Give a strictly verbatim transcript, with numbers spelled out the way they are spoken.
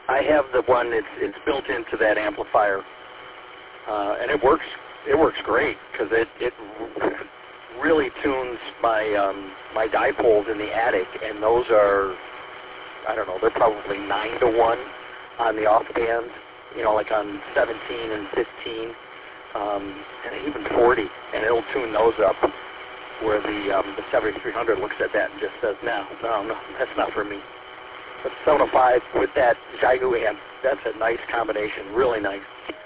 I have the one that's it's built into that amplifier, uh, and it works. It works great because it it really tunes my um, my dipoles in the attic, and those are, I don't know, they're probably nine to one on the off band. You know, like on seventeen and fifteen, um, and even forty, and it'll tune those up. Where the um, the seventy-three hundred looks at that and just says, no, no, no, that's not for me. But seven oh five with that Xiegu amp, that's a nice combination, really nice.